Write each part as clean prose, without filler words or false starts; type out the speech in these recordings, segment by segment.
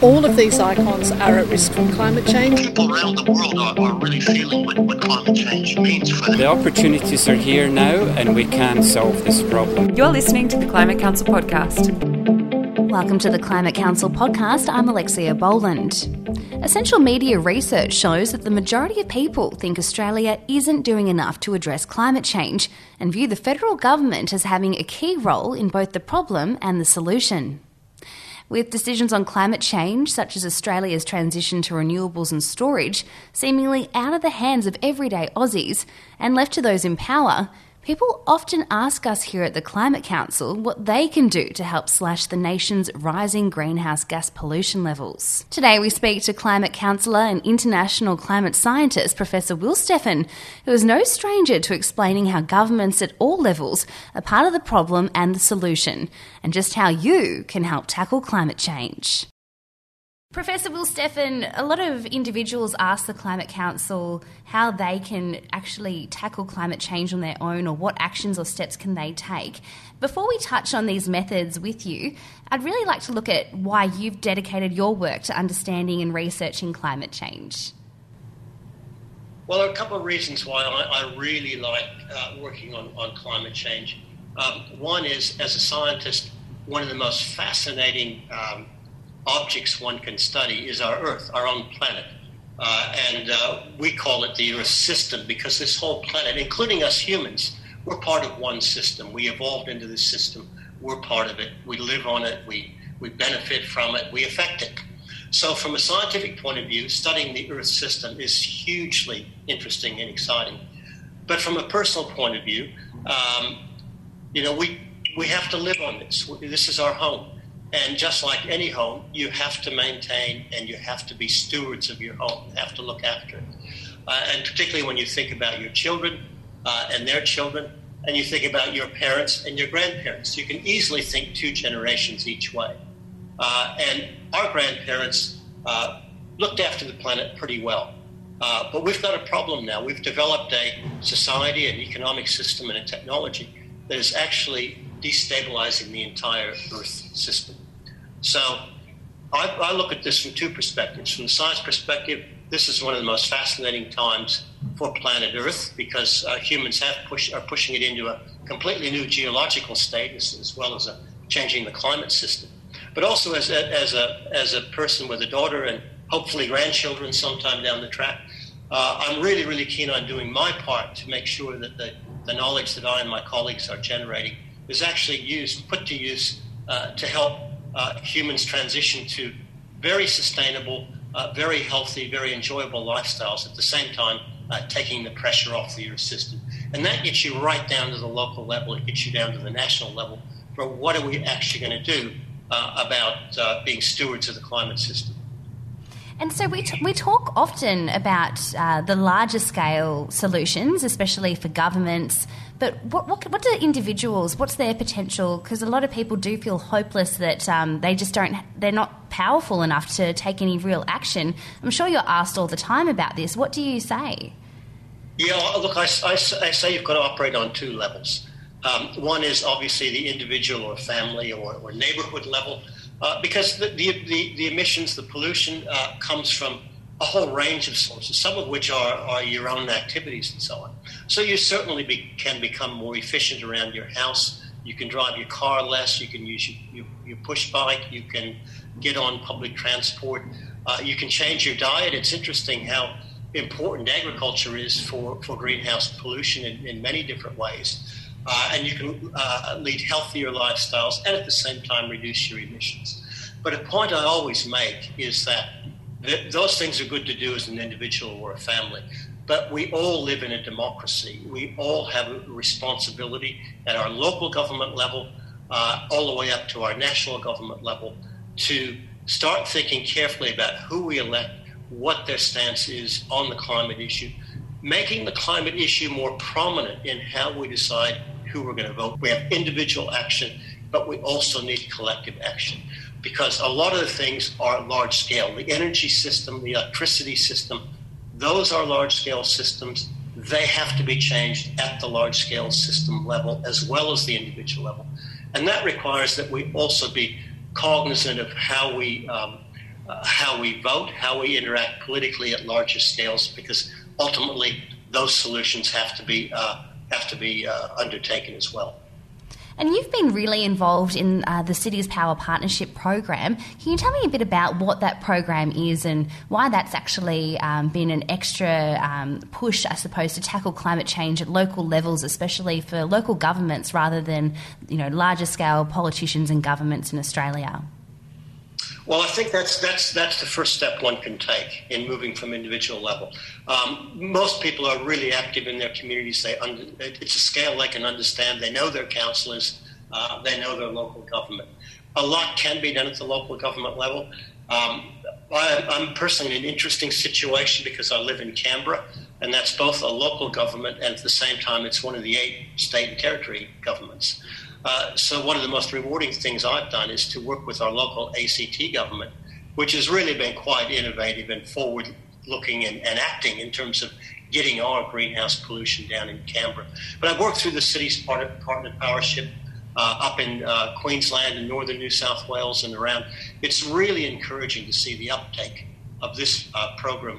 All of these icons are at risk from climate change. People around the world are really feeling what climate change means for them. The opportunities are here now and we can solve this problem. You're listening to the Climate Council podcast. Welcome to the Climate Council podcast. I'm Alexia Boland. Essential media research shows that the majority of people think Australia isn't doing enough to address climate change and view the federal government as having a key role in both the problem and the solution. With decisions on climate change, such as Australia's transition to renewables and storage, seemingly out of the hands of everyday Aussies and left to those in power, people often ask us here at the Climate Council what they can do to help slash the nation's rising greenhouse gas pollution levels. Today we speak to climate counsellor and international climate scientist Professor Will Steffen, who is no stranger to explaining how governments at all levels are part of the problem and the solution, and just how you can help tackle climate change. Professor Will Steffen, a lot of individuals ask the Climate Council how they can actually tackle climate change on their own, or what actions or steps can they take. Before we touch on these methods with you, I'd really like to look at why you've dedicated your work to understanding and researching climate change. Well, there are a couple of reasons why I really like working on climate change. One is, as a scientist, one of the most fascinating objects one can study is our Earth, our own planet. And we call it the Earth system because this whole planet, including us humans, we're part of one system. We evolved into this system. We're part of it. We live on it. We benefit from it. We affect it. So from a scientific point of view, studying the Earth system is hugely interesting and exciting. But from a personal point of view, we have to live on this. This is our home. And just like any home, you have to maintain and you have to be stewards of your home. You have to look after it. And particularly when you think about your children and their children, and you think about your parents and your grandparents, you can easily think two generations each way. And our grandparents looked after the planet pretty well. But we've got a problem now. We've developed a society, an economic system, and a technology that is actually destabilizing the entire Earth system. So I look at this from two perspectives. From the science perspective, this is one of the most fascinating times for planet Earth because humans are pushing it into a completely new geological state as well as changing the climate system. But also as a person with a daughter and hopefully grandchildren sometime down the track, I'm really, really keen on doing my part to make sure that the knowledge that I and my colleagues are generating is actually put to use to help humans transition to very sustainable, very healthy, very enjoyable lifestyles, at the same time taking the pressure off the Earth system. And that gets you right down to the local level. It gets you down to the national level for what are we actually going to do about being stewards of the climate system. And so we talk often about the larger scale solutions, especially for governments. But what do individuals? What's their potential? Because a lot of people do feel hopeless that they're not powerful enough to take any real action. I'm sure you're asked all the time about this. What do you say? Yeah, look, I say you've got to operate on two levels. One is obviously the individual or family or neighborhood level. Because the emissions, the pollution comes from a whole range of sources, some of which are your own activities and so on. So you certainly can become more efficient around your house. You can drive your car less. You can use your push bike. You can get on public transport. You can change your diet. It's interesting how important agriculture is for greenhouse pollution in many different ways. And you can lead healthier lifestyles and at the same time reduce your emissions. But a point I always make is that those things are good to do as an individual or a family, but we all live in a democracy. We all have a responsibility at our local government level, all the way up to our national government level, to start thinking carefully about who we elect, what their stance is on the climate issue, making the climate issue more prominent in how we decide who we're going to vote. We have individual action, but we also need collective action because a lot of the things are large scale. The energy system, the electricity system, those are large scale systems. They have to be changed at the large scale system level as well as the individual level. And that requires that we also be cognizant of how we how we vote, how we interact politically at larger scales, because ultimately those solutions have to be undertaken as well. And you've been really involved in the Cities Power Partnership program. Can you tell me a bit about what that program is and why that's actually been an extra push, I suppose, to tackle climate change at local levels, especially for local governments rather than, larger scale politicians and governments in Australia? Well, I think that's the first step one can take in moving from individual level. Most people are really active in their communities. It's a scale they can understand. They know their councillors. They know their local government. A lot can be done at the local government level. I'm personally in an interesting situation because I live in Canberra, and that's both a local government and at the same time it's one of the 8 state and territory governments. So one of the most rewarding things I've done is to work with our local ACT government, which has really been quite innovative and forward-looking and acting in terms of getting our greenhouse pollution down in Canberra. But I've worked through the city's partner powership up in Queensland and northern New South Wales and around. It's really encouraging to see the uptake of this program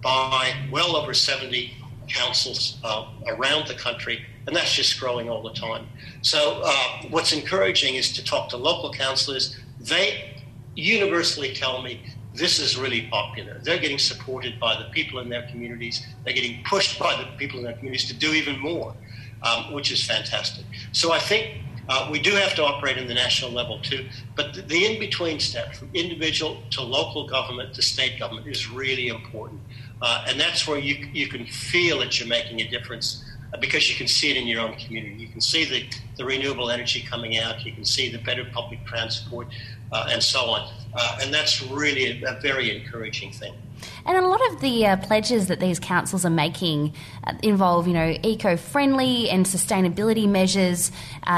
by well over 70 councils around the country, and that's just growing all the time. So what's encouraging is to talk to local councillors. They universally tell me this is really popular. They're getting supported by the people in their communities. They're getting pushed by the people in their communities to do even more, which is fantastic. So I think we do have to operate in the national level too, but the in-between step from individual to local government to state government is really important. And that's where you can feel that you're making a difference because you can see it in your own community. You can see the renewable energy coming out. You can see the better public transport and so on. And that's really a very encouraging thing. And a lot of the pledges that these councils are making involve, eco-friendly and sustainability measures,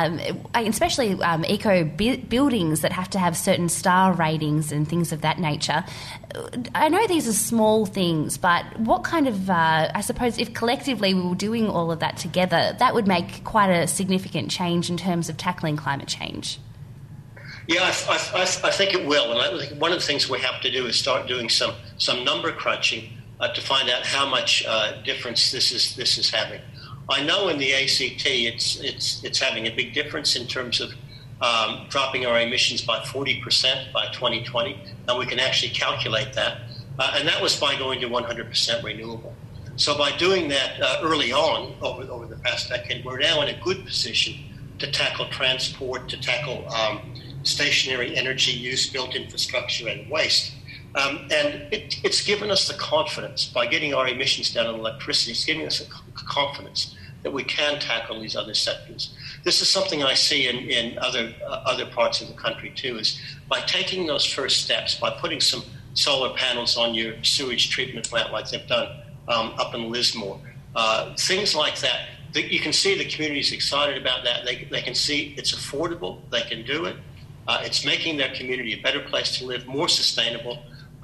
especially eco-buildings that have to have certain star ratings and things of that nature. I know these are small things, but what kind of, I suppose, if collectively we were doing all of that together, that would make quite a significant change in terms of tackling climate change. Yeah, I think it will. And I think one of the things we have to do is start doing some number crunching to find out how much difference this is having. I know in the ACT it's having a big difference in terms of dropping our emissions by 40% by 2020, and we can actually calculate that. And that was by going to 100% renewable. So by doing that early on over the past decade, we're now in a good position to tackle transport, to tackle stationary energy use, built infrastructure, and waste. And it's given us the confidence, by getting our emissions down on electricity, it's giving us a confidence that we can tackle these other sectors. This is something I see in other parts of the country too, is by taking those first steps, by putting some solar panels on your sewage treatment plant like they've done up in Lismore, things like that. You can see the community's excited about that. They can see it's affordable, they can do it. It's making their community a better place to live, more sustainable,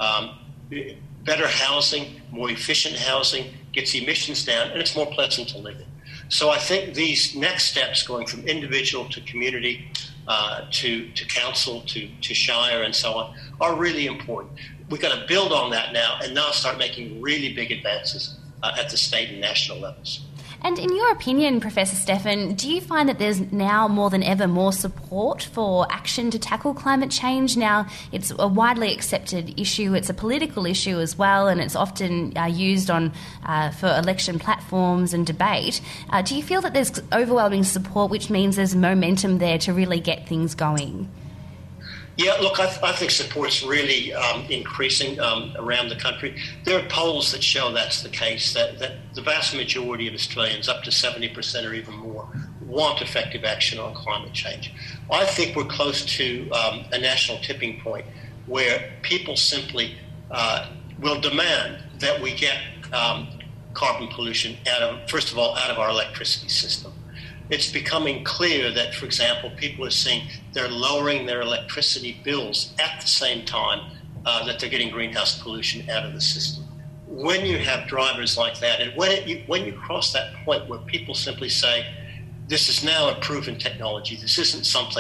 better housing, more efficient housing, gets emissions down, and it's more pleasant to live in. So I think these next steps, going from individual to community, to council, to shire, and so on, are really important. We've got to build on that now and now start making really big advances at the state and national levels. And in your opinion, Professor Stephan, do you find that there's now more than ever more support for action to tackle climate change? Now, it's a widely accepted issue, it's a political issue as well, and it's often used for election platforms and debate. Do you feel that there's overwhelming support, which means there's momentum there to really get things going? Yeah, look, I think support's really increasing around the country. There are polls that show that's the case, that the vast majority of Australians, up to 70% or even more, want effective action on climate change. I think we're close to a national tipping point where people simply will demand that we get carbon pollution first of all, out of our electricity system. It's becoming clear that, for example, people are seeing they're lowering their electricity bills at the same time that they're getting greenhouse pollution out of the system. When you have drivers like that, and when you cross that point where people simply say, this is now a proven technology, this isn't something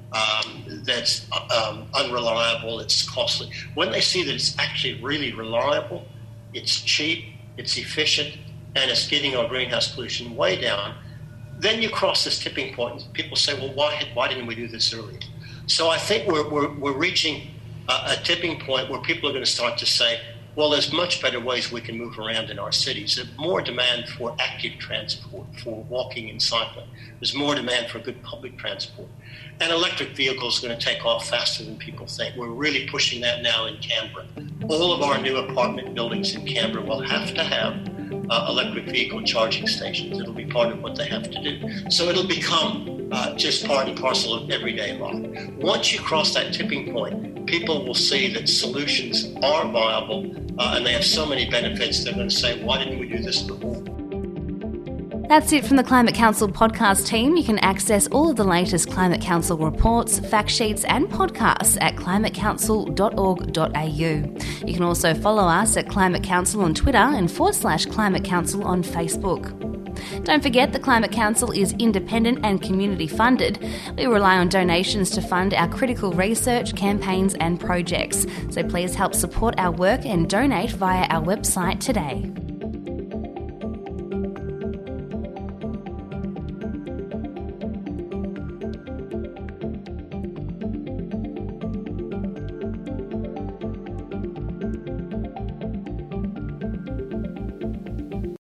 that's unreliable, it's costly. When they see that it's actually really reliable, it's cheap, it's efficient, and it's getting our greenhouse pollution way down, then you cross this tipping point and people say, well, why didn't we do this earlier? So I think we're reaching a tipping point where people are going to start to say, well, there's much better ways we can move around in our cities. There's more demand for active transport, for walking and cycling. There's more demand for good public transport. And electric vehicles are going to take off faster than people think. We're really pushing that now in Canberra. All of our new apartment buildings in Canberra will have to have electric vehicle charging stations. It'll be part of what they have to do. So it'll become just part and parcel of everyday life. Once you cross that tipping point, people will see that solutions are viable and they have so many benefits, they're going to say, why didn't we do this before? That's it from the Climate Council podcast team. You can access all of the latest Climate Council reports, fact sheets and podcasts at climatecouncil.org.au. You can also follow us at Climate Council on Twitter and /Climate Council on Facebook. Don't forget the Climate Council is independent and community funded. We rely on donations to fund our critical research, campaigns and projects. So please help support our work and donate via our website today.